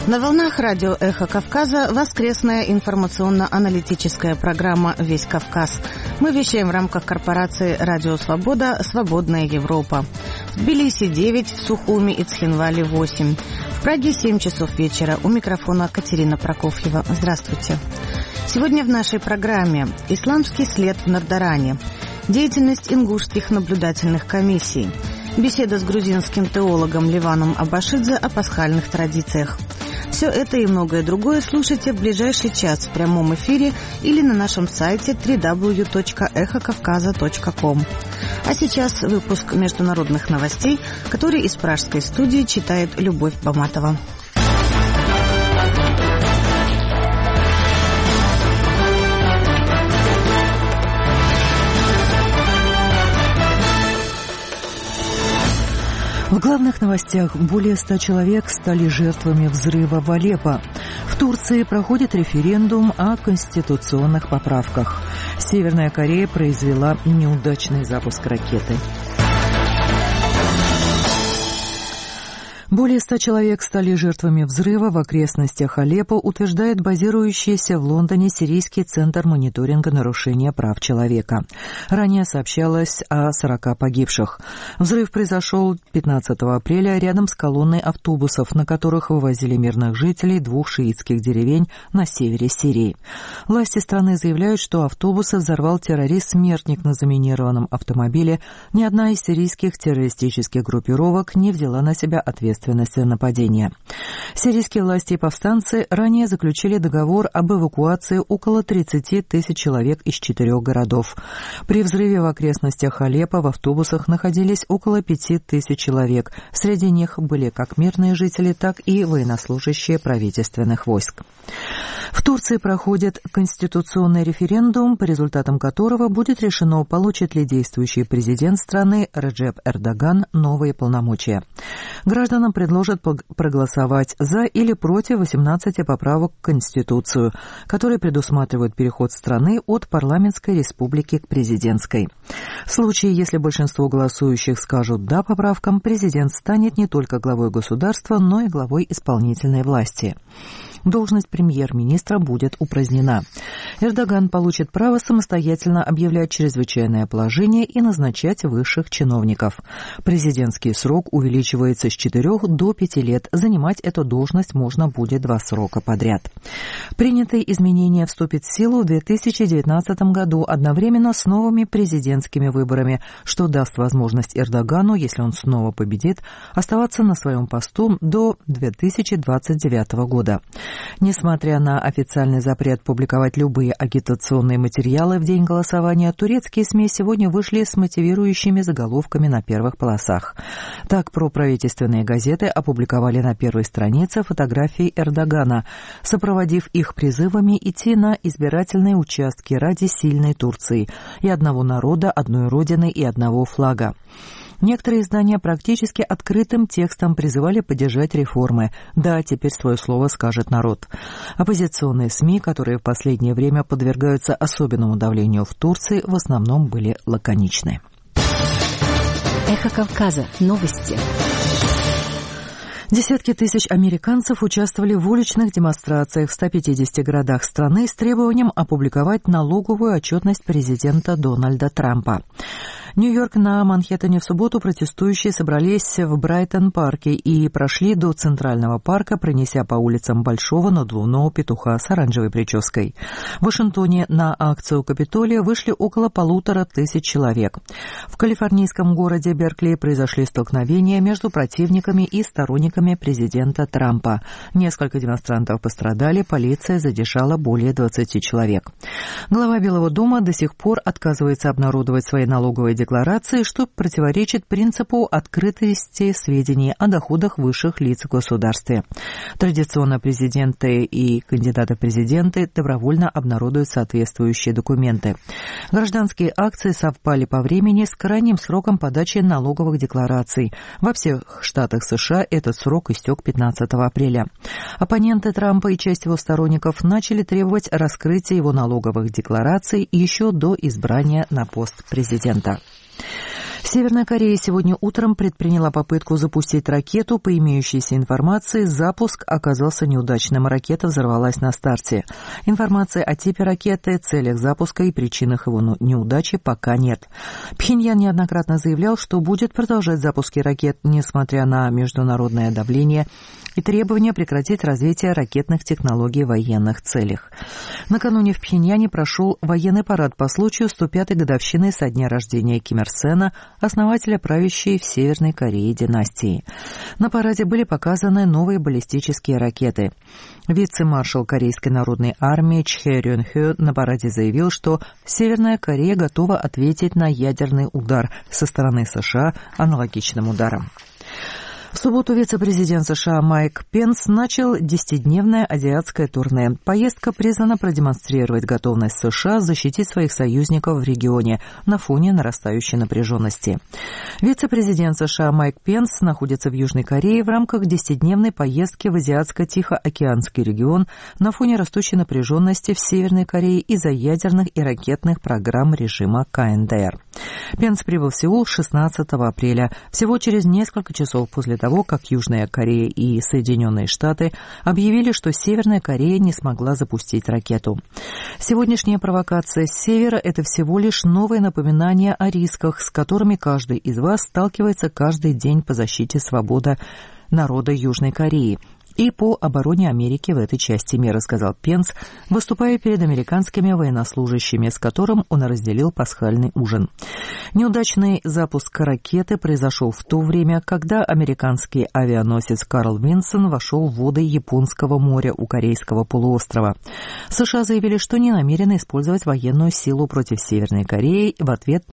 На волнах радио «Эхо Кавказа» воскресная информационно-аналитическая программа «Весь Кавказ». Мы вещаем в рамках корпорации «Радио Свобода. Свободная Европа». В Тбилиси 9, в Сухуми и Цхинвале 8. В Праге 7 часов вечера. У микрофона Катерина Прокофьева. Здравствуйте. Сегодня в нашей программе «Исламский след в Нардаране», деятельность ингушских наблюдательных комиссий, беседа с грузинским теологом Ливаном Абашидзе о пасхальных традициях. Все это и многое другое слушайте в ближайший час в прямом эфире или на нашем сайте www.эхокавказа.ком. А сейчас выпуск международных новостей, который из пражской студии читает Любовь Баматова. В главных новостях более 100 человек стали жертвами взрыва в Алеппо. В Турции проходит референдум о конституционных поправках. Северная Корея произвела неудачный запуск ракеты. Более 100 человек стали жертвами взрыва в окрестностях Алеппо, утверждает базирующийся в Лондоне Сирийский центр мониторинга нарушения прав человека. Ранее сообщалось о 40 погибших. Взрыв произошел 15 апреля рядом с колонной автобусов, на которых вывозили мирных жителей двух шиитских деревень на севере Сирии. Власти страны заявляют, что автобусы взорвал террорист-смертник на заминированном автомобиле. Ни одна из сирийских террористических группировок не взяла на себя ответственность за нападение. Сирийские власти и повстанцы ранее заключили договор об эвакуации около 30 тысяч человек из 4 городов. При взрыве в окрестностях Алеппо в автобусах находились около 5 тысяч человек. Среди них были как мирные жители, так и военнослужащие правительственных войск. В Турции проходит конституционный референдум, по результатам которого будет решено, получит ли действующий президент страны Реджеп Эрдоган новые полномочия. Гражданам предложат проголосовать за или против 18 поправок в Конституцию, которые предусматривают переход страны от парламентской республики к президентской. В случае, если большинство голосующих скажут «да» поправкам, президент станет не только главой государства, но и главой исполнительной власти. Должность премьер-министра будет упразднена. Эрдоган получит право самостоятельно объявлять чрезвычайное положение и назначать высших чиновников. Президентский срок увеличивается с 4 до 5 лет. Занимать эту должность можно будет 2 срока подряд. Принятые изменения вступят в силу в 2019 году одновременно с новыми президентскими выборами, что даст возможность Эрдогану, если он снова победит, оставаться на своем посту до 2029 года. Несмотря на официальный запрет публиковать любые агитационные материалы в день голосования, турецкие СМИ сегодня вышли с мотивирующими заголовками на первых полосах. Так, проправительственные газеты опубликовали на первой странице фотографии Эрдогана, сопроводив их призывами идти на избирательные участки ради сильной Турции и одного народа, одной родины и одного флага. Некоторые издания практически открытым текстом призывали поддержать реформы. Да, теперь свое слово скажет народ. Оппозиционные СМИ, которые в последнее время подвергаются особенному давлению в Турции, в основном были лаконичны. Эхо Кавказа. Новости. Десятки тысяч американцев участвовали в уличных демонстрациях в 150 городах страны с требованием опубликовать налоговую отчетность президента Дональда Трампа. Нью-Йорк, на Манхэттене в субботу протестующие собрались в Брайтон-парке и прошли до Центрального парка, пронеся по улицам большого надувного петуха с оранжевой прической. В Вашингтоне на акцию Капитолия вышли около 1500 человек. В калифорнийском городе Беркли произошли столкновения между противниками и сторонниками президента Трампа. Несколько демонстрантов пострадали, полиция задержала более 20 человек. Глава Белого дома до сих пор отказывается обнародовать свои налоговые декларации, что противоречит принципу открытости сведений о доходах высших лиц в государстве. Традиционно президенты и кандидаты в президенты добровольно обнародуют соответствующие документы. Гражданские акции совпали по времени с крайним сроком подачи налоговых деклараций. Во всех штатах США этот срок истек 15 апреля. Оппоненты Трампа и часть его сторонников начали требовать раскрытия его налоговых деклараций еще до избрания на пост президента. Северная Корея сегодня утром предприняла попытку запустить ракету. По имеющейся информации, запуск оказался неудачным. Ракета взорвалась на старте. Информации о типе ракеты, целях запуска и причинах его неудачи пока нет. Пхеньян неоднократно заявлял, что будет продолжать запуски ракет, несмотря на международное давление и требования прекратить развитие ракетных технологий в военных целях. Накануне в Пхеньяне прошел военный парад по случаю 105-й годовщины со дня рождения Ким Ир Сена, основателя правящей в Северной Корее династии. На параде были показаны новые баллистические ракеты. Вице-маршал Корейской народной армии Чхе Рён Хё на параде заявил, что Северная Корея готова ответить на ядерный удар со стороны США аналогичным ударом. В субботу вице-президент США Майк Пенс начал 10-дневное азиатское турне. Поездка призвана продемонстрировать готовность США защитить своих союзников в регионе на фоне нарастающей напряженности. Вице-президент США Майк Пенс находится в Южной Корее в рамках 10-дневной поездки в Азиатско-Тихоокеанский регион на фоне растущей напряженности в Северной Корее из-за ядерных и ракетных программ режима КНДР. Пенс прибыл в Сеул 16 апреля, всего через несколько часов после того, как Южная Корея и Соединенные Штаты объявили, что Северная Корея не смогла запустить ракету. Сегодняшняя провокация с севера – это всего лишь новое напоминание о рисках, с которыми каждый из вас сталкивается каждый день по защите свободы народа Южной Кореи и по обороне Америки в этой части мира, сказал Пенс, выступая перед американскими военнослужащими, с которым он разделил пасхальный ужин. Неудачный запуск ракеты произошел в то время, когда американский авианосец Карл Винсон вошел в воды Японского моря у Корейского полуострова. США заявили, что не намерены использовать военную силу против Северной Кореи в ответ